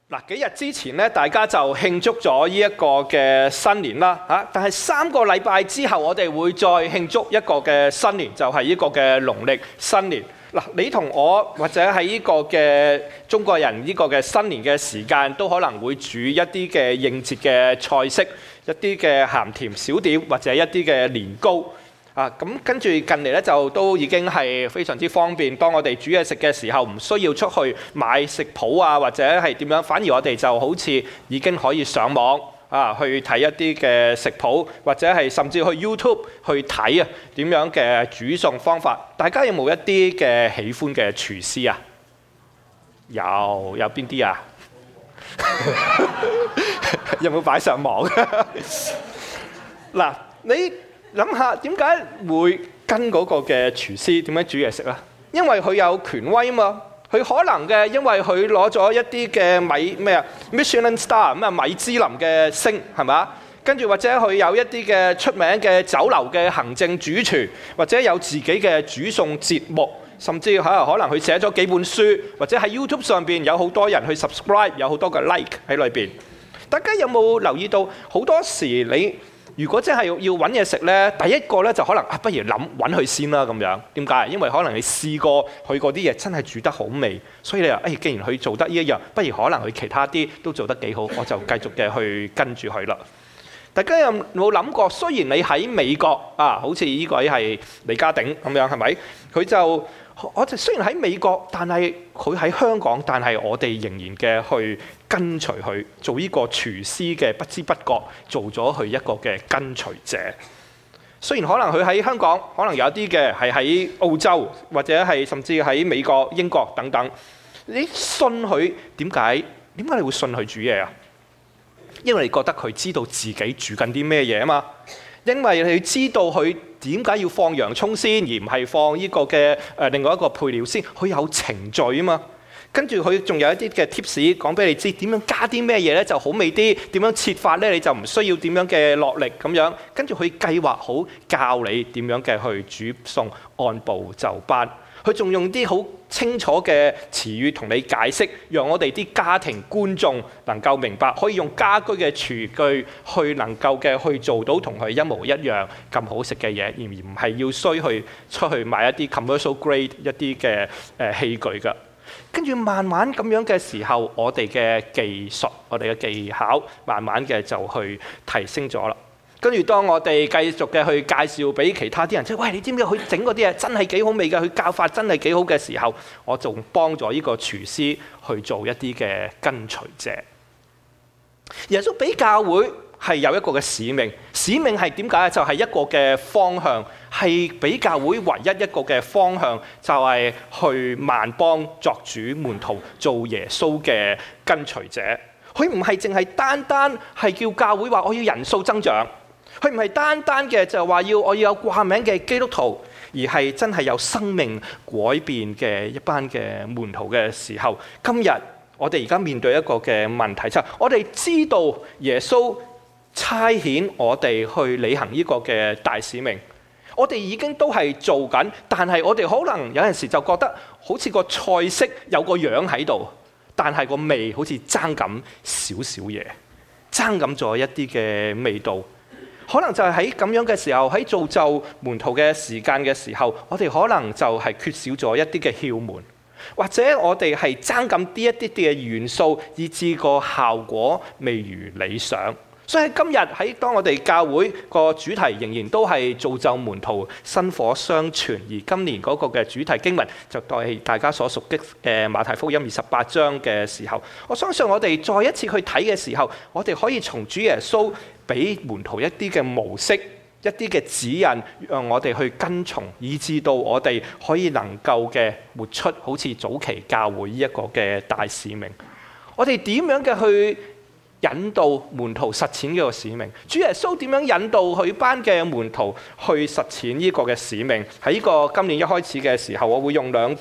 嗱，幾日之前咧，大家就慶祝咗呢一個嘅新年啦嚇，但係3個禮拜之後，我哋會再慶祝一個嘅新年，就係呢個嘅農曆新年。嗱，你同我或者喺呢個嘅中國人呢個嘅新年嘅時間，都可能會煮一啲嘅應節嘅菜式，一啲嘅鹹甜小點或者一啲嘅年糕。咁跟住近嚟咧就都已經係非常之方便。當我哋煮嘢食嘅時候，唔需要出去買食譜啊，或者係點樣，反而我哋就好似已經可以上網去睇一啲嘅食譜，或者係甚至去 YouTube 去睇點樣嘅煮餸方法。大家有冇一啲嘅喜歡嘅廚師啊？有邊啲啊？有冇擺上網？嗱，你諗下點解會跟嗰個嘅廚師點樣煮嘢食啦？因為佢有權威啊嘛，佢可能嘅，因為佢攞咗一啲嘅Michelin Star 咁啊米芝林嘅星係嘛？跟住或者佢有一啲嘅出名嘅酒樓嘅行政主廚，或者有自己嘅煮餸節目，甚至可能佢寫咗幾本書，或者喺 YouTube 上邊有好多人去 subscribe， 有好多嘅 like 喺裏邊。大家有冇留意到好多時你如果真係要揾嘢食呢，第一個呢就可能不如揾佢先啦咁樣。點解？因為可能你試過佢嗰啲嘢真係煮得好味，所以你話既然佢做得呢一樣，不如可能佢其他啲都做得幾好，我就繼續嘅去跟住佢啦。大家有冇諗過？雖然你喺美國好似呢位係李家鼎咁樣，係咪？佢就我哋雖然喺美國，但係佢喺香港，但係我哋仍然嘅去跟隨佢做呢個廚師嘅，不知不覺做咗佢一個嘅跟隨者。雖然可能佢喺香港，可能有啲嘅係喺澳洲，或者係甚至喺美國、英國等等。你信佢點解？點解你會信佢煮嘢啊？因為你覺得佢知道自己煮緊啲咩嘢啊嘛。因為你知道佢點解要放洋葱先，而唔係放呢個嘅另外一個配料先，佢有程序啊嘛。跟住佢仲有一啲嘅 tips 講俾你知點樣加啲咩嘢咧就好味啲，點樣切法咧你就唔需要點樣嘅落力咁樣。跟住佢計劃好教你點樣嘅去煮餸，按部就班。佢仲用啲好清楚嘅詞語同你解釋，讓我哋啲家庭觀眾能夠明白，可以用家居嘅廚具去能夠嘅去做到同佢一模一樣咁好食嘅嘢，而唔係要需去出去買一啲 commercial grade 一啲嘅器具㗎。跟住慢慢咁樣嘅時候，我哋嘅技術、我哋嘅技巧，慢慢嘅就去提升咗啦。跟住當我哋繼續嘅去介紹俾其他啲人，即係喂，你知唔知佢整嗰啲嘢真係幾好味㗎？佢教法真係幾好嘅時候，我仲幫咗呢個廚師去做一啲嘅跟隨者。耶穌俾教會係有一個嘅使命，使命係點解？就係一個嘅方向，係俾教會唯一一個嘅方向，就係去萬邦作主門徒，做耶穌嘅跟隨者。佢唔係淨係單單係叫教會話我要人數增長。佢唔係單單嘅就話我要有掛名嘅基督徒，而係真係有生命改變嘅一班嘅門徒嘅時候。今日我哋而家面對一個嘅問題，就係我哋知道耶穌差遣我哋去履行呢個嘅大使命，我哋已經都係做緊，但係我哋可能有陣時就覺得好似個菜式有個樣喺度，但係個味好似爭咁少少嘢，爭咁咗一啲嘅味道。可能就係喺咁樣嘅時候，喺造就門徒嘅時間嘅時候，我哋可能就係缺少咗一啲嘅竅門，或者我哋係爭咁啲一啲嘅元素，以致個效果未如理想。所以今日喺當我哋教會個主題仍然都係造就門徒，薪火相傳，而今年嗰個嘅主題經文就係大家所熟悉嘅馬太福音28章嘅時候，我相信我哋再一次去睇嘅時候，我哋可以從主耶穌俾門徒一啲嘅模式、一啲嘅指引，讓我哋去跟從，以致到我哋可以能夠嘅活出好似早期教會呢一個嘅大使命。我哋點樣嘅去引導門徒實踐呢個使命？主耶穌點樣引導佢班嘅門徒去實踐呢個嘅使命？喺呢個今年一開始嘅時候，我會用兩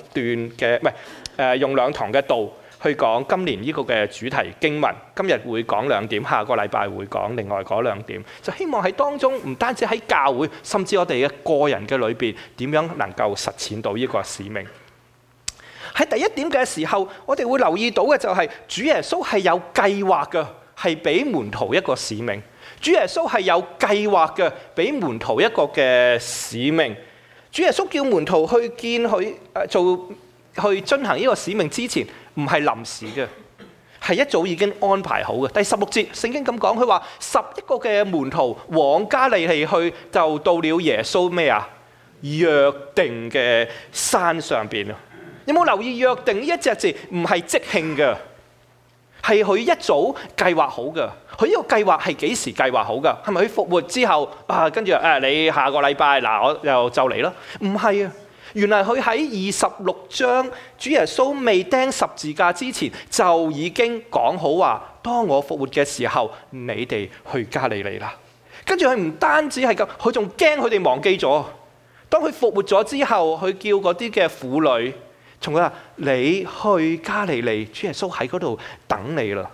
堂嘅道去講今年呢個嘅主題經文。今日會講2點，下個禮拜會講另外嗰2點。就希望喺當中唔單止喺教會，甚至我哋嘅個人嘅裏邊，點樣能夠實踐到呢個使命？ 喺第一點嘅時候，我哋會留意到嘅就係主耶穌係有計劃嘅，係俾門徒一個使命。主耶穌係有計劃嘅，俾門徒一個嘅使命。主耶穌叫門徒去見佢去進行呢個使命之前，唔係臨時嘅，係一早已經安排好嘅。第16節聖經咁講，佢話11個嘅門徒往加利利去，就到了耶穌咩啊？約定嘅山上邊啊！有冇留意約定呢一隻字唔係即興嘅，係佢一早計劃好嘅。佢呢個計劃係幾時計劃好㗎？係咪佢復活之後啊？跟住你下個禮拜嗱，我又就嚟啦？唔係啊！原來佢喺26章主耶穌未釘十字架之前，就已經講好話：當我復活嘅時候，你哋去加利利啦。跟住佢唔單止係咁，佢仲驚佢哋忘記咗。當佢復活咗之後，佢叫嗰啲嘅婦女，從佢話：你去加利利，主耶穌喺嗰度等你啦。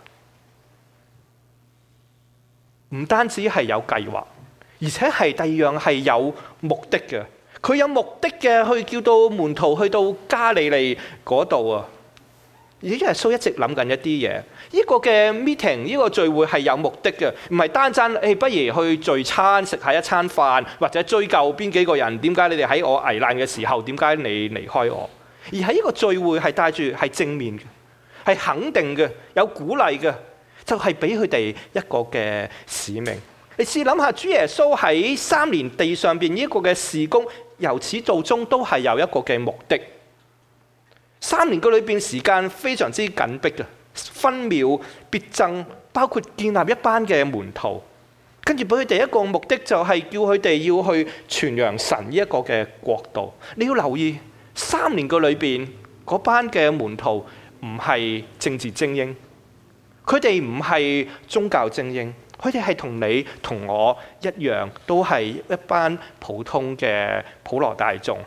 唔單止係有計劃，而且係第二樣係有目的嘅。佢有目的嘅去叫到門徒去到加利利嗰度啊！而耶穌一直諗緊一啲嘢。呢個嘅 meeting， 呢個聚會係有目的嘅，唔係單單不如去聚餐食下一餐飯，或者追究邊幾個人點解你哋喺我危難嘅時候點解你離開我？而喺呢個聚會係帶住係正面嘅，係肯定嘅，有鼓勵嘅，就係俾佢哋一個嘅使命。你試諗下，主耶穌喺3年地上邊呢個嘅事工，由始到終都係有一個嘅目的。3年嘅裏邊時間非常之緊迫嘅，分秒必爭，包括建立一班嘅門徒，跟住俾佢哋一個目的，就係叫佢哋要去傳揚神呢一個嘅國度。你要留意3年嘅裏邊嗰班嘅門徒唔係政治精英，佢哋唔係宗教精英。佢哋係同你同我一樣，都係一班普通嘅普羅大眾。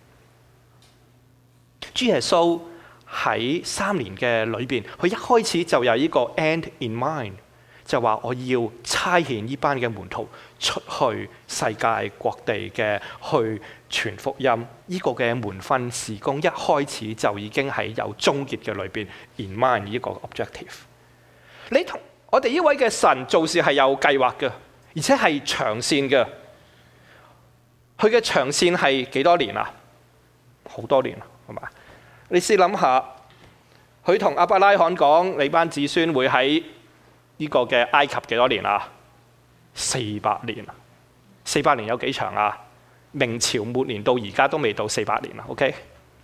主耶穌喺3年嘅裏邊，佢一開始就有呢個 end in mind， 就話我要差遣呢班嘅門徒出去世界各地嘅去傳福音。呢個嘅門訓事工一開始就已經係有終結嘅裏邊 in mind 呢個 objective。你同我哋呢位嘅神做事係有計劃嘅，而且係長線嘅。佢嘅長線係幾多年啊？好多年，係嘛？你試諗下，佢同亞伯拉罕講：你班子孫會喺呢個嘅埃及幾多年啊？400年。400年有幾長啊？明朝末年到而家都未到400年啊。OK，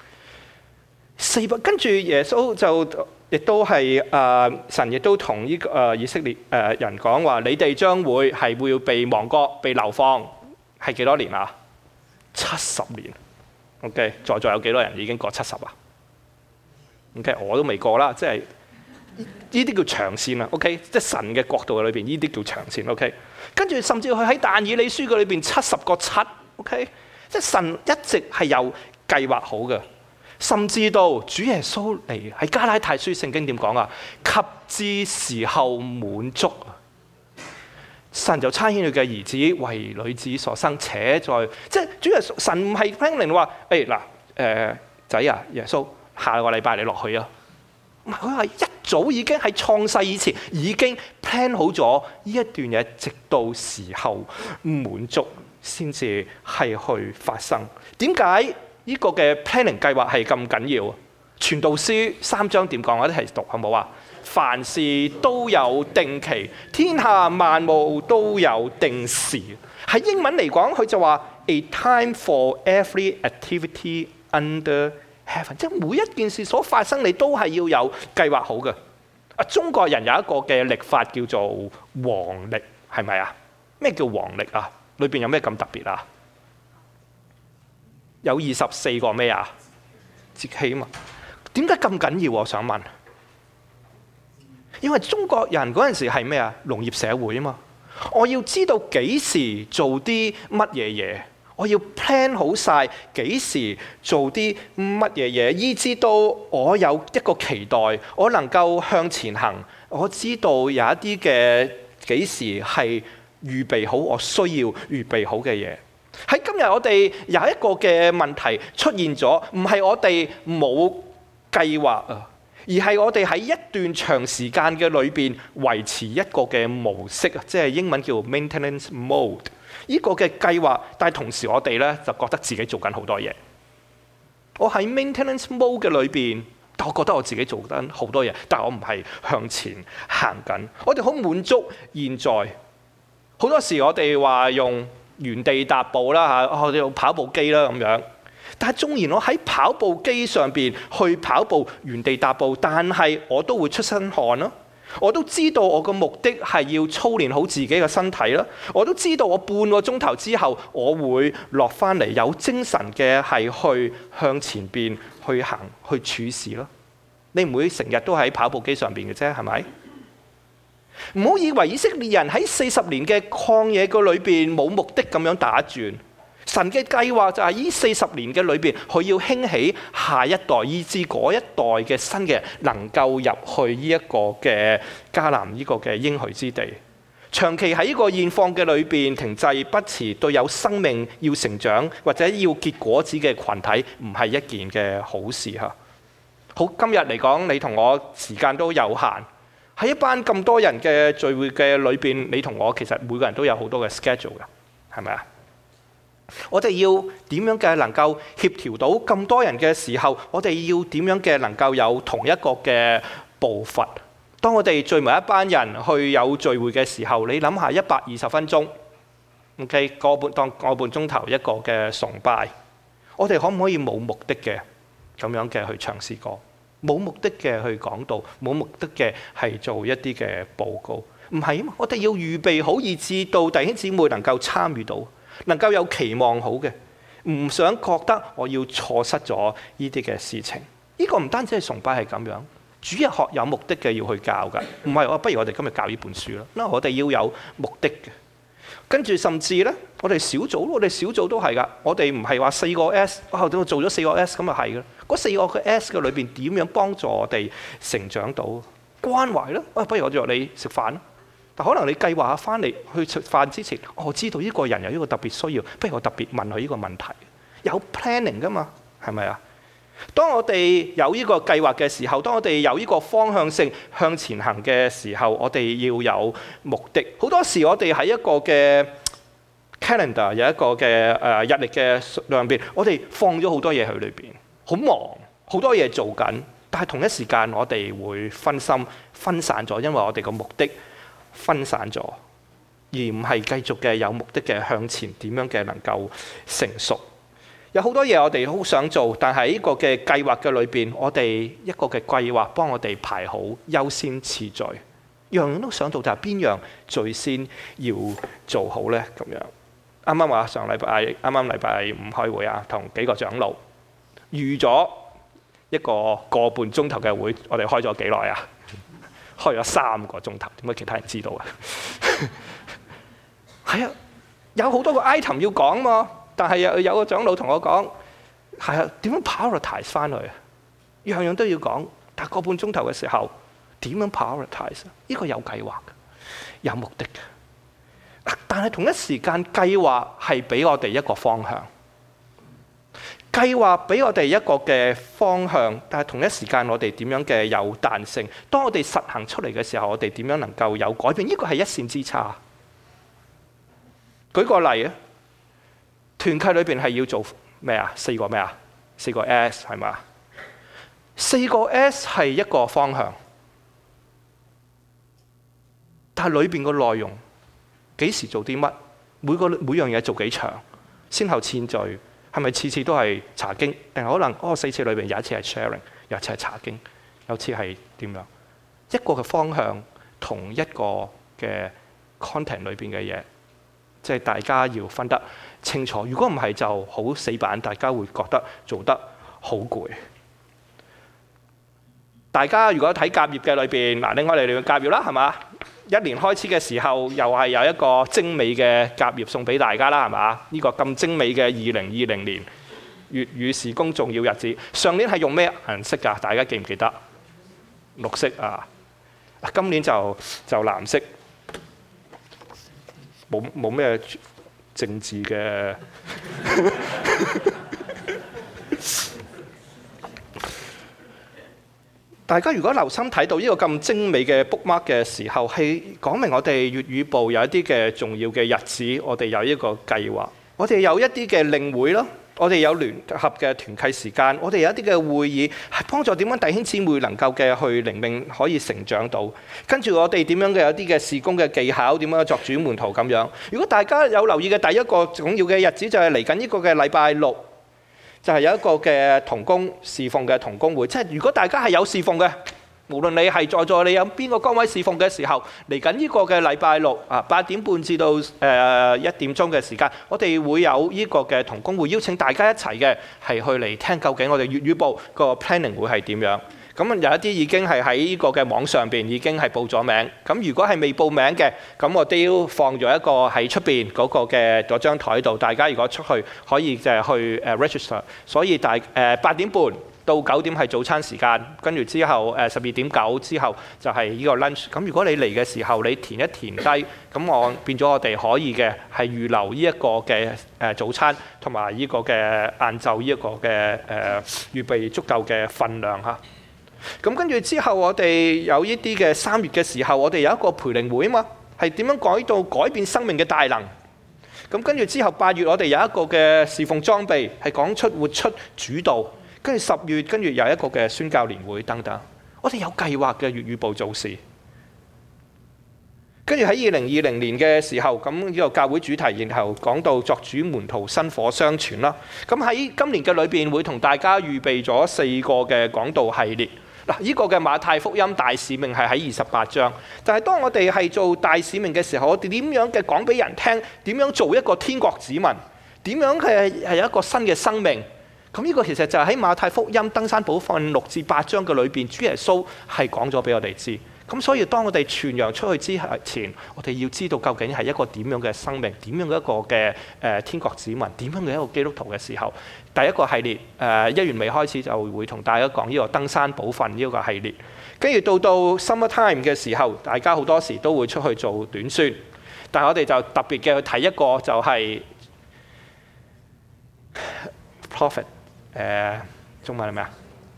400，跟住耶穌就。亦都係神亦都同呢個以色列人講話：你哋將會係會被亡國、被流放，係幾多年啊？70年。OK， 在座有幾多人已經過70啊 ？OK， 我都未過啦，即係呢啲叫長線啊。OK， 即係神嘅國度裏邊，呢啲叫長線。OK， 跟住甚至佢喺但以理書嘅裏邊70個7。OK， 即係神一直係有計劃好嘅。甚至到主耶穌嚟喺加拉太書聖經點講啊？及至時候滿足，神就差遣佢嘅兒子為女子所生，且在即係主耶穌神唔係 planning 話仔啊，耶穌下個禮拜你落去啊，唔係，佢係一早已經喺創世以前已經 plan 好咗呢一段嘢，直到時候滿足先至係去發生。點解？呢個嘅 planning 計劃係咁緊要。傳道書3章點講？我哋一齊讀好冇啊？凡事都有定期，天下萬物都有定時。喺英文嚟講，佢就話 A time for every activity under heaven， 即係每一件事所發生，你都係要有計劃好嘅。中國人有一個嘅曆法叫做黃曆，係咪啊？咩叫黃曆啊？裏邊有咩咁特別啊？有24個咩啊？節氣啊嘛。點解咁緊要？我想問。因為中國人嗰陣時係咩啊？農業社會啊嘛。我要知道幾時做啲乜嘢嘢，我要 plan 好晒幾時做啲乜嘢嘢，以至到我有一個期待，我能夠向前行。我知道有一啲嘅幾時係預備好我需要預備好嘅嘢。喺今日我哋有一個嘅問題出現咗，唔係我哋冇計劃啊，而係我哋喺一段長時間嘅裏邊維持一個嘅模式啊，即係英文叫 maintenance mode。呢個嘅計劃，但係同時我哋咧就覺得自己做緊好多嘢。我喺 maintenance mode 嘅裏邊，但我覺得我自己做緊好多嘢，但係我唔係向前行緊。我哋好滿足現在，好多時我哋話用原地踏步啦嚇，我哋用跑步機啦咁樣。但係縱然我喺跑步機上邊去跑步原地踏步，但係我都會出身汗咯。我都知道我個目的係要操練好自己嘅身體啦。我都知道我半個鐘頭之後我會落翻嚟有精神嘅係去向前邊去行去處事咯。你唔會成日都喺跑步機上邊嘅啫，係咪？唔好以為以色列人喺40年嘅曠野個裏邊冇目的咁樣打轉。神嘅計劃就係呢40年嘅裏邊，佢要興起下一代，以至嗰一代嘅新嘅能夠入去呢一個嘅迦南呢個嘅應許之地。長期喺呢個現況嘅裏邊停滯不前，對有生命要成長或者要結果子嘅群體，唔係一件嘅好事嚇。好，今日嚟講，你同我時間都有限，喺一班咁多人嘅聚會嘅裏邊，你同我其實每個人都有好多嘅 schedule 嘅，係咪啊？我哋要點樣嘅能夠協調到咁多人嘅時候，我哋要點樣嘅能夠有同一個嘅步伐？當我哋聚埋一班人去有聚會嘅時候，你諗下120分鐘 ，OK， 當個半鐘頭一個嘅崇拜，我哋可唔可以冇目的嘅咁樣嘅去嘗試過？冇目的嘅去講道，冇目的嘅係做一啲嘅報告？唔係啊嘛，我哋要預備好，以至到弟兄姊妹能夠參與到。能夠有期望好嘅，唔想覺得我要錯失咗呢啲嘅事情。呢個唔單止係崇拜係咁樣，主日學有目的嘅要去教㗎，唔係不如我哋今日教呢本書啦。嗱，我哋要有目的嘅。跟住甚至咧，我哋小組都係㗎。我哋唔係話4個 S， 我做咗4個 S 咁就係㗎。嗰4個嘅 S 嘅裏邊點樣幫助我哋成長到關懷咧？不如我約你食飯啦。但可能你計劃下翻嚟去食飯之前，我知道呢個人有呢個特別需要，不如我特別問佢呢個問題。有 planning 㗎嘛，係咪啊？當我哋有呢個計劃嘅時候，當我哋有呢個方向性向前行嘅時候，我哋要有目的。好多時我哋喺一個嘅 calendar 有一個嘅日曆嘅上邊，我哋放咗好多嘢喺裏邊，好忙，好多嘢做緊，但係同一時間我哋會分心分散咗，因為我哋個目的分散咗，而唔係繼續嘅有目的嘅向前點樣嘅能夠成熟。有好多嘢我哋好想做，但係呢個嘅計劃嘅裏邊，我哋一個嘅計劃幫我哋排好優先次序，樣樣都想到，但係邊樣最先要做好呢？咁樣啱啱話上禮拜啱啱禮拜5開會啊，同幾個長老預咗一個半鐘頭嘅會，我哋開咗幾耐啊？開咗3個鐘頭，點解其他人知道啊？係啊，有好多個 item 要講嘛，但係有個長老同我講，係啊，點樣 prioritize 翻去啊？樣樣都要講，但係個半鐘頭嘅時候點樣 prioritize？呢個有計劃嘅，有目的嘅。但係同一時間計劃係俾我哋一個方向。計劃俾我哋一個嘅方向，但係同一時間我哋點樣嘅有彈性？當我哋實行出嚟嘅時候，我哋點樣能夠有改變？呢個係一線之差。舉個例啊，團契裏邊係要做咩啊？4個咩啊？4個 S 係嘛？4個 S 係一個方向，但係裏邊個內容幾時做啲乜？每樣嘢做幾長？先後次序。係咪次次都係查經？定係可能4次裏邊有一次係 sharing， 有一次係查經，有次係點樣？一個嘅方向同一個嘅 content 裏邊嘅嘢，即係大家要分得清楚。如果唔係就好死板，大家會覺得做得好攰。大家如果睇甲業嘅裏邊，嗱，我哋嚟甲業啦，係嘛？一年開始嘅時候，又係有一個精美嘅甲業送俾大家啦，係嘛？呢個咁精美嘅2020年粵語事工重要日子。上年係用咩顏色㗎？大家記唔記得？綠色啊！今年就藍色，冇咩政治嘅。 大家如果留心睇到呢個咁精美嘅 bookmark 嘅時候，係講明我哋粵語部有一啲嘅重要嘅日子，我哋有一個計劃，我哋有一啲嘅領會咯，我哋有聯合嘅團契時間，我哋有一啲嘅會議，係幫助點樣弟兄姊妹能夠嘅去靈命可以成長到。跟住我哋點樣嘅有啲嘅事工嘅技巧，點樣作主門徒咁樣。如果大家有留意嘅第一個重要嘅日子就係嚟緊呢個嘅禮拜六。就係有一個嘅同工侍奉嘅同工會，即係如果大家係有侍奉嘅，無論你係在座你有邊個崗位侍奉嘅時候，嚟緊呢個嘅禮拜六8點半至到1點鐘嘅時間，我哋會有呢個嘅同工會，邀請大家一齊嘅係去嚟聽究竟我哋粵語部個 planning 會係點樣。咁有一啲已經係喺呢個嘅網上邊已經係報咗名。咁如果係未報名嘅，咁我都放咗一個喺出邊嗰個嘅嗰張台度，大家如果出去可以就係去register。所以8點半到9點係早餐時間，跟住之後12.9之後就係呢個 lunch。咁如果你嚟嘅時候你填一填低，咁我變咗我哋可以嘅係預留呢一個嘅早餐同埋呢個嘅晏晝呢一個嘅預備足夠嘅份量嚇。咁跟住之後，我哋有呢啲嘅3月嘅時候，我哋有一個培靈會啊嘛，係點樣改變生命嘅大能。咁跟住之後8月，我哋有一個嘅侍奉裝備，係講出活出主道。跟住10月，跟住有一個嘅宣教年會等等。我哋有計劃嘅粵語部做事。跟住喺2020年嘅時候，咁呢個教會主題，然後講到作主門徒薪火相傳啦。咁喺今年嘅裏邊，會同大家預備咗4個嘅講道系列。嗱，呢個嘅馬太福音大使命係喺28章，但係當我哋係做大使命嘅時候，我哋點樣嘅講俾人聽？點樣做一個天國子民？點樣係有一個新嘅生命？咁呢個其實就係喺馬太福音登山寶訓6至8章嘅裏邊，主耶穌係講咗俾我哋知。咁所以當我哋傳揚出去之前，我哋要知道究竟係一個點樣嘅生命，點樣嘅一個嘅天國子民，點樣嘅一個基督徒嘅時候，第一個系列1月尾開始就會同大家講呢個登山寶訓呢個系列。跟住到 summer time 嘅時候，大家好多時都會出去做短宣，但係我哋就特別嘅去睇一個就係 prophet， 中文係咩啊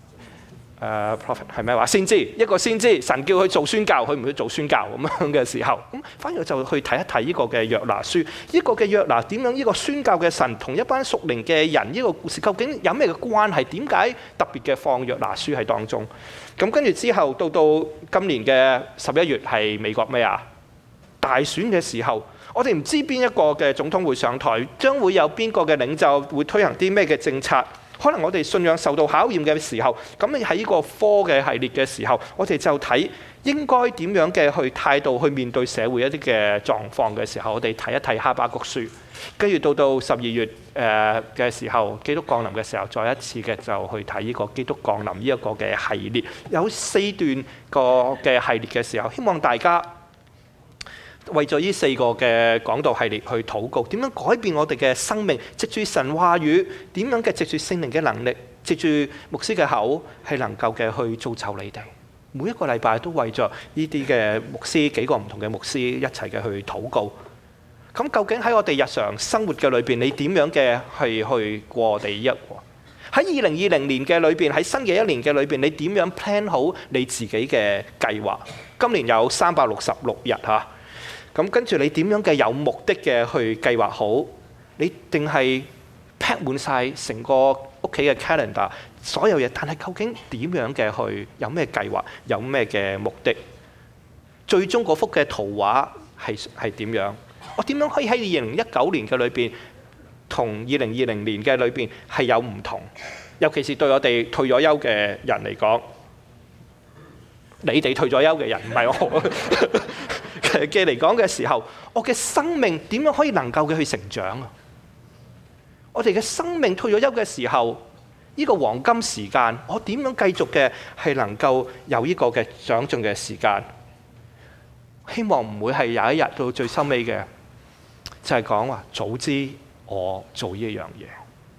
？prophet 係咩話？先知，一個先知，神叫佢做宣教，佢唔去做宣教咁樣嘅時候，咁反而就去睇一睇呢個嘅約拿書，呢個嘅約拿點樣呢個宣教嘅神同一班屬靈嘅人呢個故事究竟有咩嘅關係？點解特別嘅放約拿書喺當中？咁跟住之後到今年嘅11月係美國咩啊？大選嘅時候，我哋唔知邊一個嘅總統會上台，將會有邊個嘅領袖會推行啲咩嘅政策？可能我哋信仰受到考驗嘅時候，咁你喺呢個科嘅系列嘅時候，我哋就睇應該點樣嘅去態度去面對社會一啲嘅狀況嘅時候，我哋睇一睇哈巴谷書，跟住到12月嘅時候，基督降臨嘅時候，再一次嘅就去睇呢個基督降臨呢一個嘅系列，有4段個嘅系列嘅時候，希望大家為咗呢4個嘅講道系列去禱告，點樣改變我哋嘅生命？藉住神話語，點樣嘅藉住聖靈嘅能力，藉住牧師嘅口，係能夠嘅去造就你哋。每一個禮拜都為咗呢啲嘅牧師，幾個唔同嘅牧師一齊嘅去禱告。咁究竟喺我哋日常生活嘅裏邊，你點樣嘅去過我哋呢一個？喺2020年嘅裏邊，喺新嘅一年嘅裏邊，你點樣 plan 好你自己嘅計劃？今年有366日嚇。咁跟住你點樣嘅有目的嘅去計劃好？你定係 pack 滿晒成個屋企嘅 calendar 所有嘢？但係究竟點樣嘅去有咩計劃？有咩嘅目的？最終嗰幅嘅圖畫係點樣？我點樣可以喺2019年嘅裏邊同2020年嘅裏邊係有唔同？尤其是對我哋退咗休嘅人嚟講，你哋退咗休嘅人唔係我嘅嚟講嘅時候，我嘅生命點樣可以能夠嘅去成長啊？我哋嘅生命退咗休嘅時候，呢個黃金時間，我點樣繼續嘅係能夠有呢個嘅長進嘅時間？希望唔會係有一日到最收尾嘅，就係講話早知我做呢一樣嘢，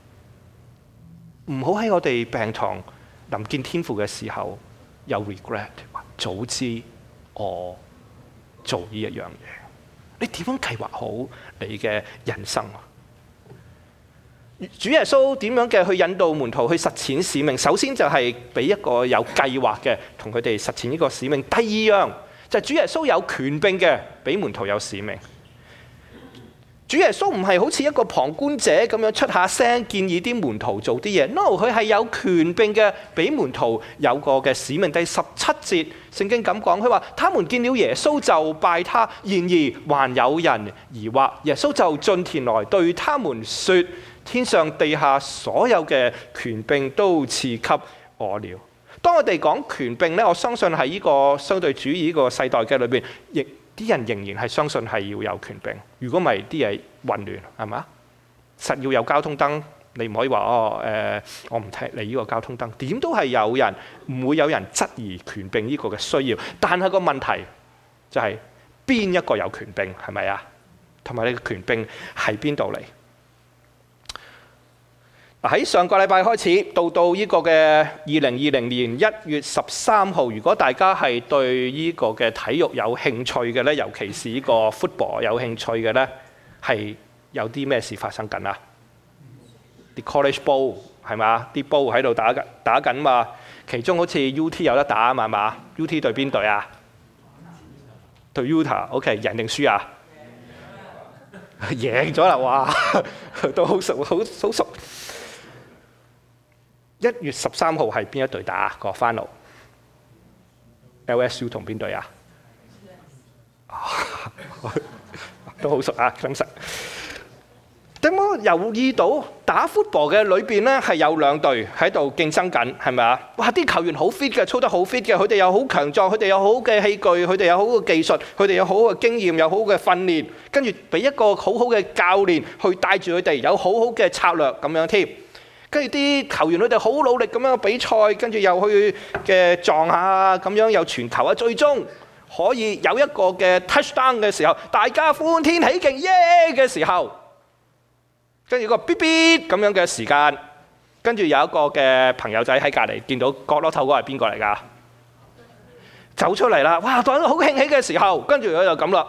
唔好喺我哋病床臨見天父嘅時候有 regret。早知我做呢一樣嘢，你點樣計劃好你嘅人生啊？ 主耶穌點樣嘅去引導門徒去實踐使命？首先就係俾一個有計劃嘅同佢哋實踐呢個使命。第二樣就係主耶穌有權柄嘅，俾門徒有使命。主耶穌唔係好似一個旁觀者咁樣出下聲建議啲門徒做啲嘢。No， 佢係有權柄嘅，俾門徒有個嘅使命。第17節聖經咁講，佢話：他們見了耶穌就拜他，然而還有人疑惑。耶穌就進田來對他們說：天上地下所有嘅權柄都賜給我了。當我哋講權柄呢，我相信喺呢個相對主義呢個世代嘅裏邊，亦啲人仍然係相信係要有權柄。如果唔係啲嘢混亂，係嘛？實要有交通燈，你唔可以話我唔踢你呢個交通燈。點都係有人，唔會有人質疑權柄呢個嘅需要。但係個問題就係邊一個有權柄，係咪啊？同埋你嘅權柄喺邊度嚟？喺上個禮拜開始到呢個嘅2020年1月13號，如果大家係對呢個嘅體育有興趣嘅呢，尤其是呢個 football 有興趣嘅呢，係有啲咩事發生緊啊？啲 college ball 係嘛？啲 ball 喺度打緊嘛？其中好似 UT 有得打啊嘛？UT 對邊隊啊？對 Utah，OK， 贏定輸啊？贏咗啦！哇，都好熟，好熟。1月13號係邊一隊打個 final？LSU 同邊隊啊？都好熟啊，真實。點解留意到打 football 嘅裏邊咧係有兩隊喺度競爭緊，係咪啊？哇！啲球員好 fit 嘅，操得好 fit 嘅，佢哋有好強壯，佢哋有好嘅器具，佢哋有好嘅技術，佢哋有好嘅經驗，有好嘅訓練，跟住俾一個好好嘅教練去帶住佢哋，有好好嘅策略咁樣添。跟住啲球員佢哋好努力咁樣比賽，跟住又去嘅撞下咁樣又傳球啊，最終可以有一個嘅 touchdown 嘅時候，大家歡天喜勁耶嘅時候，跟住個嗶嗶咁樣嘅時間，跟住有一個嘅朋友仔喺隔離見到角落頭嗰係邊個嚟㗎？走出嚟啦！哇，當好興起嘅時候，跟住佢就咁啦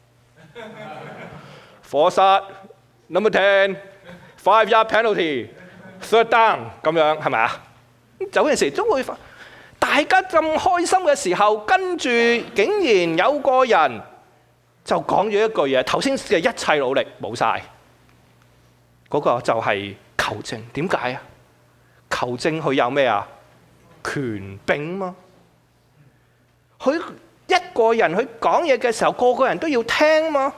，Force number 10 5-yard penalty。Third down 咁樣係咪啊？走嗰陣時都會大家咁開心嘅時候，跟住竟然有個人就講咗一句嘢，頭先嘅一切努力冇晒。嗰個就係球證。點解啊？球證佢有咩啊？權柄嘛。佢一個人去講嘢嘅時候，個個人都要聽嘛。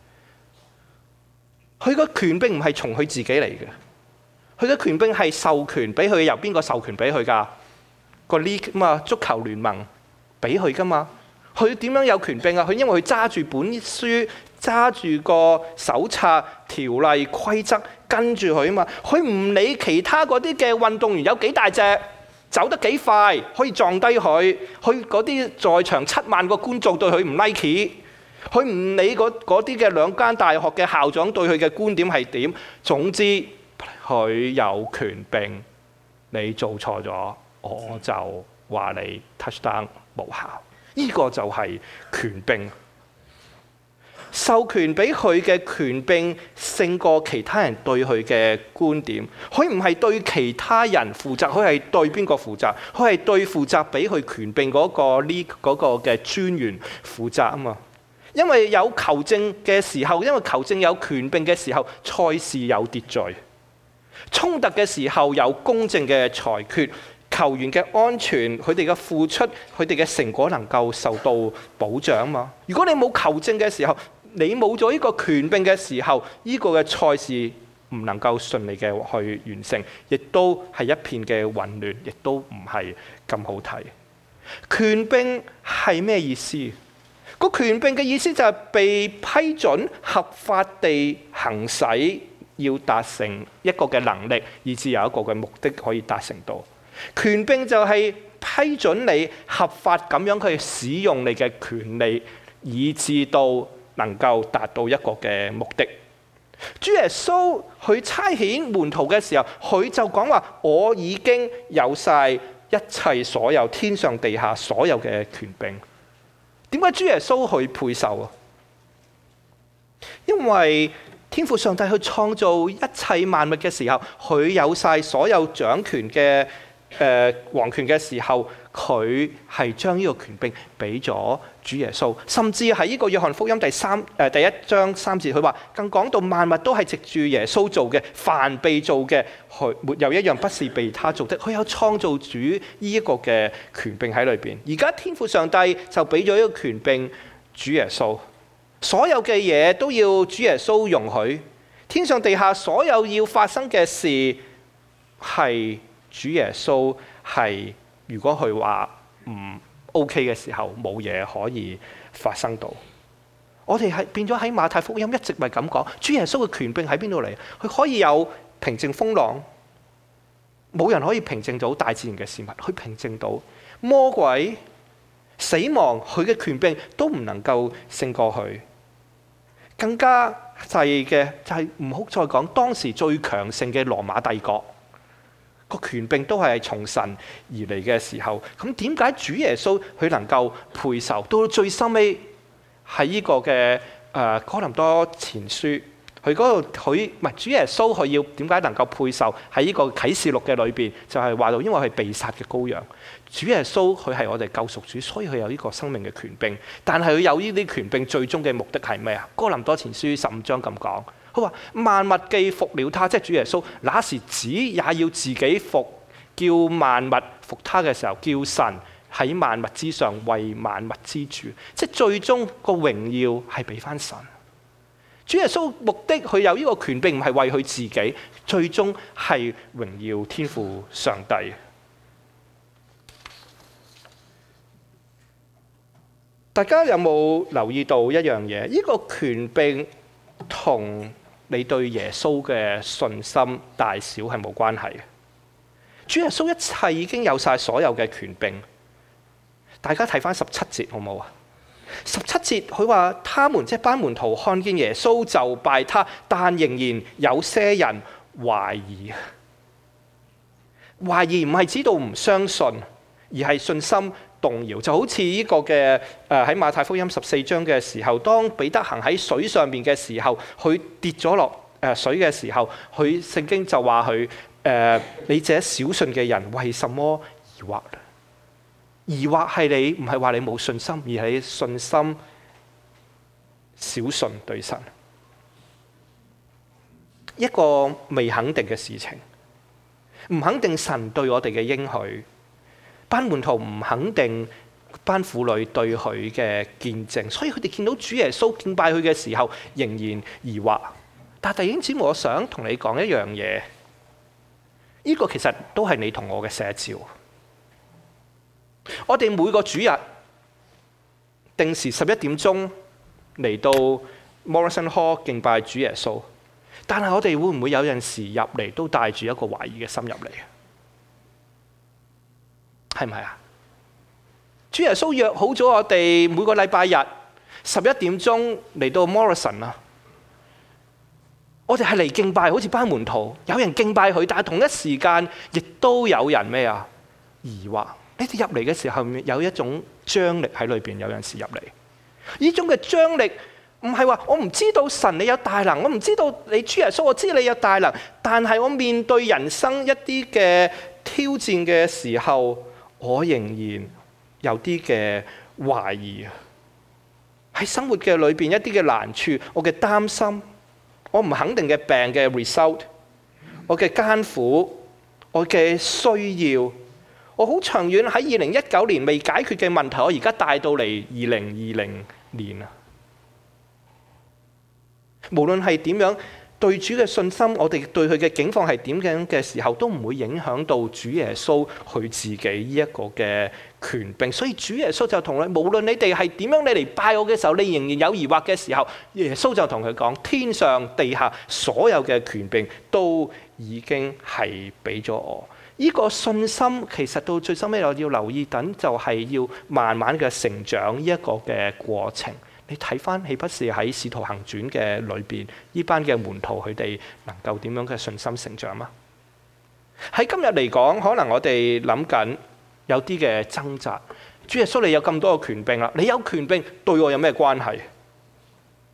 佢個權柄唔係從佢自己嚟嘅。佢嘅權柄係授權俾佢，由邊個授權俾佢㗎？個 league 嘛，足球聯盟俾佢㗎嘛。佢點樣有權柄啊？佢因為佢揸住本書，揸住個手冊、條例、規則，跟住佢啊嘛。佢唔理其他嗰啲嘅運動員有幾大隻，走得幾快，可以撞低佢。佢嗰啲在場7萬個觀眾對佢唔 like， 佢唔理嗰啲嘅2間大學嘅校長對佢嘅觀點係點。總之，佢有權柄，你做錯咗，我就話你 touchdown 無效。呢個就係權柄，授權俾佢嘅權柄勝過其他人對佢嘅觀點。佢唔係對其他人負責，佢係對邊個負責？佢係對負責俾佢權柄嗰個嘅專員負責啊嘛。因為有球證嘅時候，因為球證有權柄嘅時候，賽事有秩序。衝突嘅時候有公正嘅裁決，球員嘅安全，佢哋嘅付出，佢哋嘅成果能夠受到保障嘛。如果你冇球證嘅時候，你冇咗呢個權柄嘅時候，呢個嘅賽事唔能夠順利嘅去完成，亦都係一片嘅混亂，亦都唔係咁好睇。權柄係咩意思？個權柄嘅意思就係被批准合法地行使，要達成一個嘅能力，以至有一個嘅目的可以達成到。權柄就係批准你合法咁樣去使用你嘅權利，以至到能夠達到一個嘅目的。主耶穌去差遣門徒嘅時候，佢就講話：我已經有晒一切所有天上地下所有嘅權柄。點解主耶穌去配受啊？因為天父上帝去創造一切萬物嘅時候，佢有晒所有掌權嘅王權嘅時候，佢係將呢個權柄俾咗主耶穌。甚至喺呢個約翰福音第1章3節，佢話更講到萬物都係藉住耶穌做嘅，凡被造嘅，沒有一樣不是被他做的。佢有創造主呢一個嘅權柄喺裏邊。而家天父上帝就俾咗呢個權柄主耶穌，所有嘅嘢都要主耶穌容許。天上地下所有要發生嘅事係主耶穌係，如果佢話唔 OK 嘅時候，冇嘢可以發生到。我哋係變咗喺馬太福音一直咪咁講，主耶穌嘅權柄喺邊度嚟？佢可以有平靜風浪，冇人可以平靜到大自然嘅事物，去平靜到魔鬼、死亡，佢嘅權柄都唔能夠勝過佢。更加細嘅就係唔好再講當時最強盛嘅羅馬帝國。個權柄都係從神而嚟嘅時候，咁點解主耶穌佢能夠配受？到最收尾喺呢個嘅哥林多前書，佢嗰度佢唔係主耶穌，佢要點解能夠配受？喺呢個啟示錄嘅裏邊就係話到，因為佢係被殺嘅羔羊。主耶穌佢係我哋救贖主，所以佢有呢個生命嘅權柄。但係佢有呢啲權柄，最終嘅目的係咩啊？哥林多前書15章咁講。佢話萬物既服了他，即係主耶穌，那時子也要自己服，叫萬物服他嘅時候，叫神喺萬物之上為萬物之主，即係最終個榮耀係俾翻神。主耶穌目的佢有呢個權柄，唔係為佢自己，最終係榮耀天父上帝。大家有冇留意到一樣嘢？呢個權柄同你對耶穌嘅信心大小係冇關係嘅。主耶穌一切已經有晒所有嘅權柄。大家睇翻17節好唔好啊？17節佢話：他們即係班門徒看見耶穌就拜他，但仍然有些人懷疑。懷疑唔係指到唔相信，而係信心動搖。就好似呢個嘅喺馬太福音14章嘅時候，當彼得行喺水上面嘅時候，佢跌咗落水嘅時候，佢聖經就話佢你這小信嘅人為什麼疑惑？疑惑係你唔係話你冇信心，而係你信心小信對神。一個未肯定嘅事情，唔肯定神對我哋嘅應許。班門徒唔肯定班婦女對佢嘅見證，所以佢哋見到主耶穌敬拜佢嘅時候，仍然疑惑。但弟兄姊妹，我想同你講一樣嘢，呢個其實都係你同我嘅寫照。我哋每個主日定時11點鐘嚟到 Morrison Hall 敬拜主耶穌，但係我哋會唔會有陣時入嚟都帶住一個懷疑嘅心入嚟？係咪啊？主耶穌約好咗我哋每個禮拜日11點鐘嚟到 Morrison 啊！我哋係嚟敬拜，好似班門徒，有人敬拜佢，但係同一時間亦都有人咩啊？疑惑。你哋入嚟嘅時候有一種張力喺裏邊，有陣時入嚟呢種嘅張力，唔係話我唔知道神你有大能，我唔知道你主耶穌，我知你有大能，但係我面對人生一啲嘅挑戰嘅時候，我仍然有啲嘅懷疑。喺生活嘅裏邊一啲嘅難處，我嘅擔心，我唔肯定嘅病嘅 result， 我嘅艱苦，我嘅需要，我好長遠喺2019年未解決嘅問題，我而家帶到嚟2020年啊！無論係點樣對主嘅信心，我哋對佢嘅境況係點樣嘅時候，都唔會影響到主耶穌佢自己呢一個嘅權柄。所以主耶穌就同你，無論你哋係點樣，你嚟拜我嘅時候，你仍然有疑惑嘅時候，耶穌就同佢講：天上地下所有嘅權柄都已經係俾咗我。呢個信心其實到最收尾，我要留意等就係要慢慢嘅成長呢一個嘅過程。你睇翻，豈不是喺使徒行傳嘅裏邊，呢班嘅門徒佢哋能夠點樣嘅信心成長嗎？喺今日嚟講，可能我哋諗緊有啲嘅掙扎。主耶穌你有咁多嘅權柄啦，你有權柄對我有咩關係？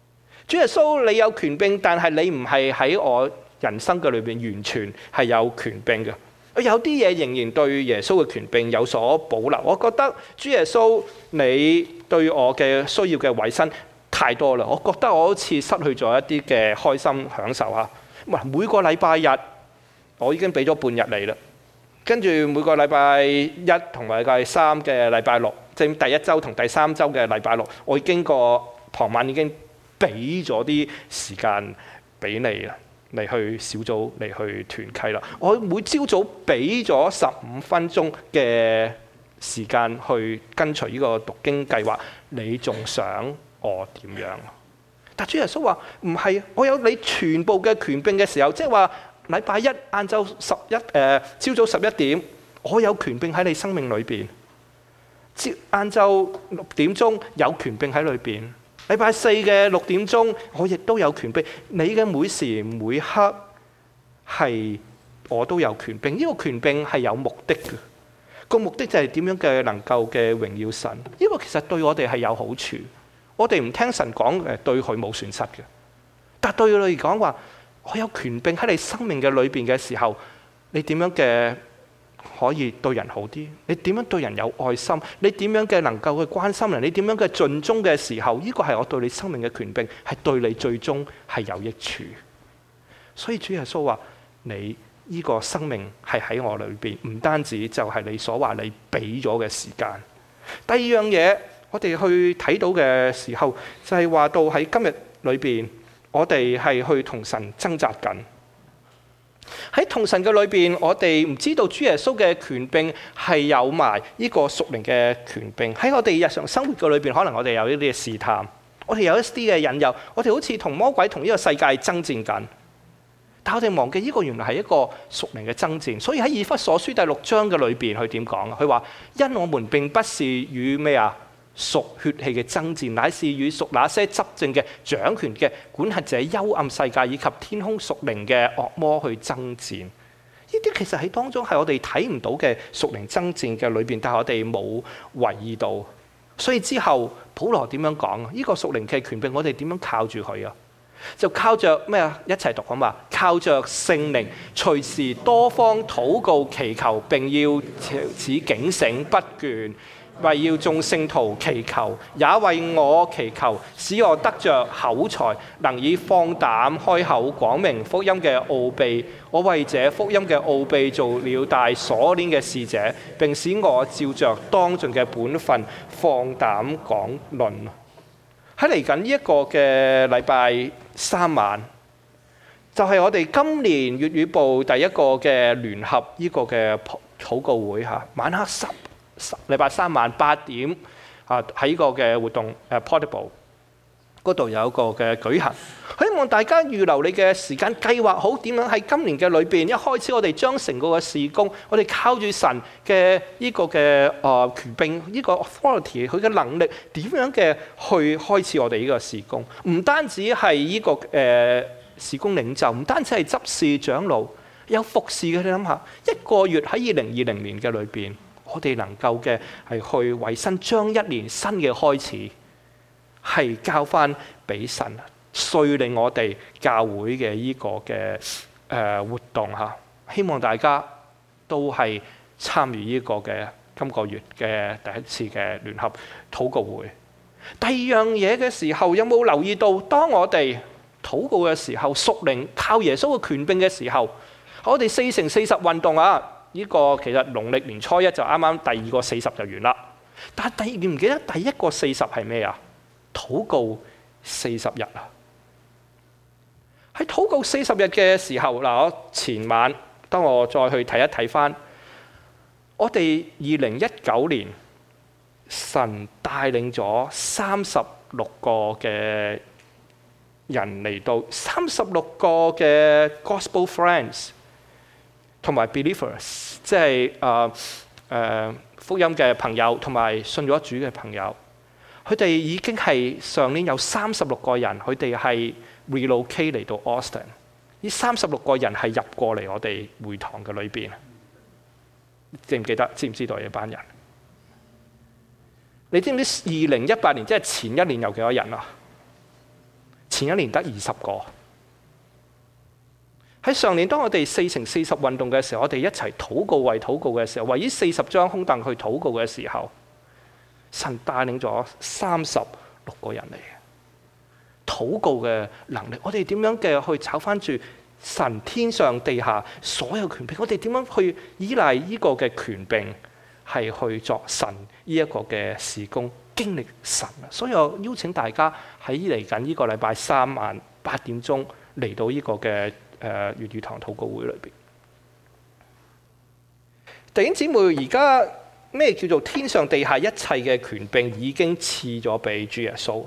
主耶穌，你有權柄，但係你唔係喺我人生嘅裏邊完全係有權柄嘅。有啲嘢仍然對耶穌嘅權柄有所保留。我覺得主耶穌，你對我嘅需要嘅委身太多啦。我覺得我好似失去咗一啲嘅開心享受嚇。每個禮拜日我已經俾咗半日你啦，跟住每個禮拜一同埋禮拜三嘅禮拜六，即係第一週同第三週嘅禮拜六，我已經個傍晚已經俾咗啲時間俾你啦。嚟去小組嚟去團契啦！我每朝早俾咗15分鐘嘅時間去跟隨呢個讀經計劃，你仲想我點樣？但主耶穌話唔係，我有你全部嘅權柄嘅時候，即係話禮拜一晏晝朝早11點，我有權柄喺你生命裏邊；晏晝6點鐘有權柄喺裏邊。禮拜四嘅6點鐘，我亦都有權柄。你嘅每時每刻係我都有權柄。呢個權柄係有目的嘅，個目的就係點樣嘅能夠嘅榮耀神。呢個其實對我哋係有好處。我哋唔聽神講對佢冇損失嘅，但對佢嚟講話，我有權柄喺你生命嘅裏邊嘅時候，你點樣嘅可以對人好啲？你點樣對人有愛心？你點樣嘅能夠去關心人？你點樣嘅盡忠嘅時候，呢個係我對你生命嘅權柄，係對你最終係有益處。所以主耶穌話：你呢個生命係喺我裏邊，唔單止就係你所話你俾咗嘅時間。第二樣嘢，我哋去睇到嘅時候，就係話到喺今日裏邊，我哋係去同神掙扎緊。喺同神嘅裏邊，我哋唔知道主耶穌嘅權柄係有埋呢個屬靈嘅權柄。喺我哋日常生活嘅裏邊，可能我哋有一啲嘅試探，我哋有一啲嘅引誘，我哋好似同魔鬼同呢個世界爭戰緊。但我哋忘記呢個原來係一個屬靈嘅爭戰。所以喺以弗所書第6章嘅裏邊，佢點講啊？佢話：因我們並不是與咩啊？屬血氣嘅爭戰，乃是與屬那些執政嘅、掌權嘅、管轄者幽暗世界以及天空屬靈嘅惡魔去爭戰。呢啲其實喺當中係我哋睇唔到嘅屬靈爭戰嘅裏邊，但係我哋冇留意到。所以之後保羅點樣講啊？呢個屬靈嘅權柄，我哋點樣靠住佢啊？就靠着咩啊？一齊讀啊嘛！靠着聖靈，隨時多方禱告祈求，並要此警醒不倦。為要眾聖徒祈求，也為我祈求，使我得着口才，能以放膽開口講明福音嘅奧秘。我為這福音嘅奧秘做了帶鎖鏈嘅使者，並使我照着當盡嘅本分放膽講論。喺嚟緊呢一個嘅禮拜三晚，就係我哋今年粵語部第一個嘅聯合呢個嘅禱告會嚇，晚黑禮拜三晚8點喺個嘅活動Portable 嗰度有一個嘅舉行，希望大家預留你嘅時間，計劃好點樣喺今年嘅裏邊一開始，我哋將成個嘅事工，我哋靠住神嘅呢個嘅權柄，呢個 authority 佢嘅能力點樣嘅去開始我哋呢個事工。唔單止係呢個事工領袖，唔單止係執事長老，有服侍嘅。你諗下，一個月喺2020年嘅裏邊，我哋能夠嘅係去為身將一年新嘅開始，係交翻俾神，率領我哋教會嘅呢個嘅活動嚇。希望大家都係參與呢個嘅今個月嘅第一次嘅聯合禱告會。第二樣嘢嘅時候，有冇留意到，當我哋禱告嘅時候，屬靈靠耶穌嘅權柄嘅時候，我哋4乘40運動啊！呢個其實農曆年初一就啱啱第二個40就完啦。但係記唔記得第一個40係咩啊？禱告40日啊！喺禱告40日嘅時候，嗱，我前晚當我再去睇一睇翻，我哋2019年神帶領咗36個嘅人嚟到，36個嘅 Gospel Friends。同埋 believers， 即係福音嘅朋友，同埋信咗主嘅朋友，佢哋已經係上年有36個人，佢哋係 relocate 嚟到 Austin。呢36個人係入過嚟我哋會堂嘅裏邊，記唔記得？知唔知道呢班人？你知唔知2018年即係前一年有幾多人啊？ 前一年得20個。喺上年當我哋4×40運動嘅時候，我哋一齊禱告為禱告嘅時候，為呢40張空凳去禱告嘅時候，神帶領咗36個人嚟嘅禱告嘅能力。我哋點樣嘅去找翻住神天上地下所有權柄？我哋點樣去依賴呢個嘅權柄，係去作神呢一個嘅事工，經歷神。所以我邀請大家喺嚟緊呢個禮拜3晚8點鐘嚟到呢個嘅粵語堂禱告會裏邊。弟兄姊妹，而家咩叫做天上地下一切嘅權柄已經賜咗俾主耶穌？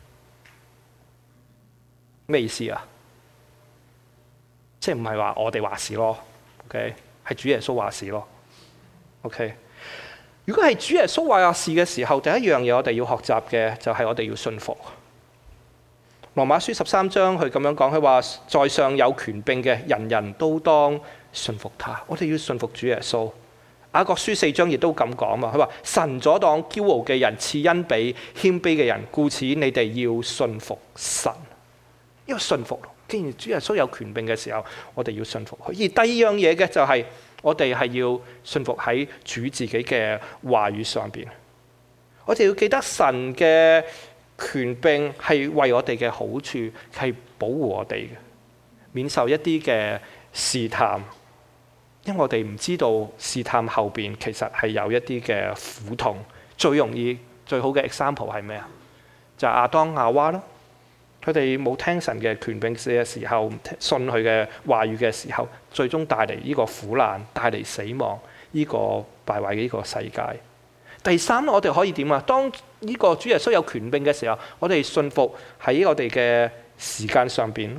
咩意思啊？即係唔係話我哋話事咯 ？OK， 係主耶穌話事咯。OK， 如果係主耶穌話事嘅時候，第一樣嘢我哋要學習嘅就係我哋要信服。羅馬書13章佢咁樣講，佢話在上有權柄嘅人人都當信服他。我哋要信服主耶穌。雅各書4章亦都咁講嘛，佢話神阻擋驕傲嘅人，賜恩俾謙卑嘅人，故此你哋要信服神。因為信服，既然主耶穌有權柄嘅時候，我哋要信服佢。而第二樣嘢嘅就係我哋係要信服喺主自己嘅話語上邊。我哋要記得神嘅權柄係為我哋嘅好處，係保護我哋嘅，免受一啲嘅試探。因為我哋唔知道試探後邊其實係有一啲嘅苦痛。最好嘅 example 係咩啊？就係亞當夏娃啦。佢哋冇聽神嘅權柄嘅時候，信佢嘅話語嘅時候，最終帶嚟呢個苦難，帶嚟死亡，呢個敗壞嘅呢個世界。第三，我哋可以點啊？當呢個主耶穌有權柄嘅時候，我哋信服喺我哋嘅時間上邊，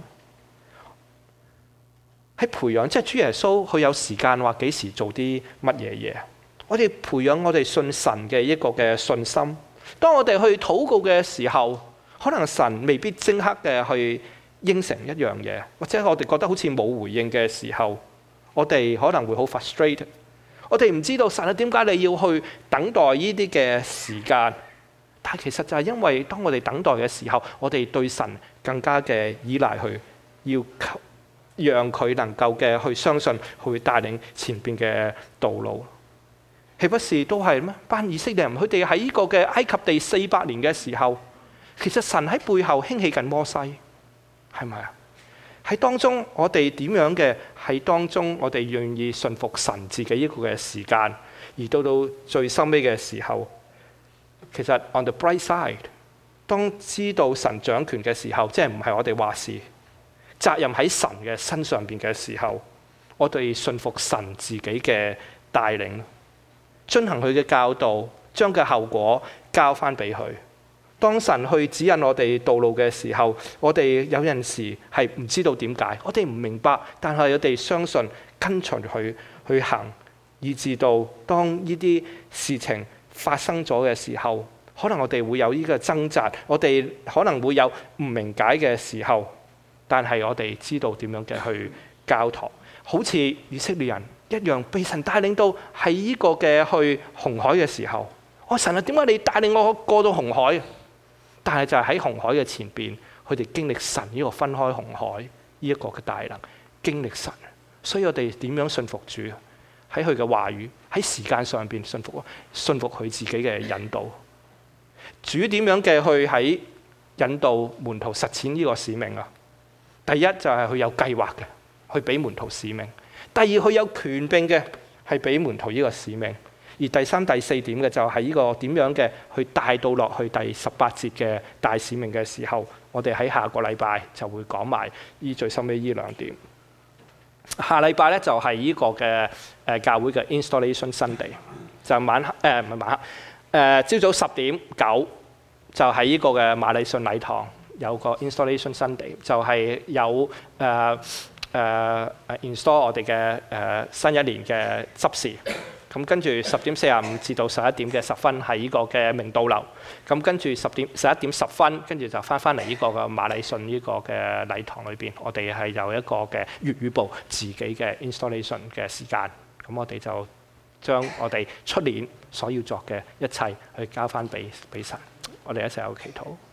喺培養，即係主耶穌佢有時間話幾時做啲乜嘢嘢。我哋培養我哋信神嘅一個嘅信心。當我哋去禱告嘅時候，可能神未必即刻嘅去應承一樣嘢，或者我哋覺得好似冇回應嘅時候，我哋可能會好 frustrated。我哋唔知道神啊，點解你要去等待呢啲嘅時間？但係其實就係因為當我哋等待嘅時候，我哋對神更加嘅依賴，去要讓佢能夠嘅去相信，佢會帶領前邊嘅道路。豈不是都係咩？班以色列人佢哋喺呢個嘅埃及地400年嘅時候，其實神喺背後興起緊摩西，係咪啊？喺當中我哋點樣嘅？喺當中我哋願意信服神自己呢個嘅時間，而到最深尾嘅時候，其實 on the bright side， 當知道神掌權嘅時候，即係唔係我哋話事，責任喺神嘅身上邊嘅時候，我哋信服神自己嘅帶領，遵行佢嘅教導，將嘅後果交翻俾佢。當神去指引我哋道路嘅時候，我哋有陣時係唔知道點解，我哋唔明白，但係我哋相信跟隨佢去行，以至到當呢啲事情發生咗嘅時候，可能我哋會有呢個掙扎，我哋可能會有唔明解嘅時候，但係我哋知道點樣嘅去交託，好似以色列人一樣，被神帶領到喺呢個嘅去紅海嘅時候，我神啊，點解你帶領我過到紅海？但係就係喺紅海嘅前邊，佢哋經歷神呢個分開紅海呢一個嘅大能，經歷神。所以我哋點樣信服主？喺佢嘅話語，喺時間上邊信服佢自己嘅引導。主點樣嘅去喺引導門徒實踐呢個使命啊？第一就係佢有計劃嘅，去俾門徒使命；第二佢有權柄嘅，係俾門徒呢個使命。而第三、第四點嘅就係呢個點樣嘅去帶到落去第18節嘅大使命嘅時候，我哋喺下個禮拜就會講埋呢最深尾呢兩點。下禮拜咧就係呢個嘅教會嘅 Installation Sunday， 就晚黑唔係晚黑朝早10點9就喺呢個嘅馬禮遜禮堂有個 Installation Sunday， 就係有install 我哋嘅新一年嘅執事。咁跟住10點45至到11點嘅10分喺呢個嘅明道樓。咁跟住11點10分，跟住就翻嚟呢個嘅馬禮遜呢個嘅禮堂裏邊，我哋係有一個嘅粵語部自己嘅 installation 嘅時間。咁我哋就將我哋出年所要作嘅一切去交翻俾神。我哋一齊有祈禱。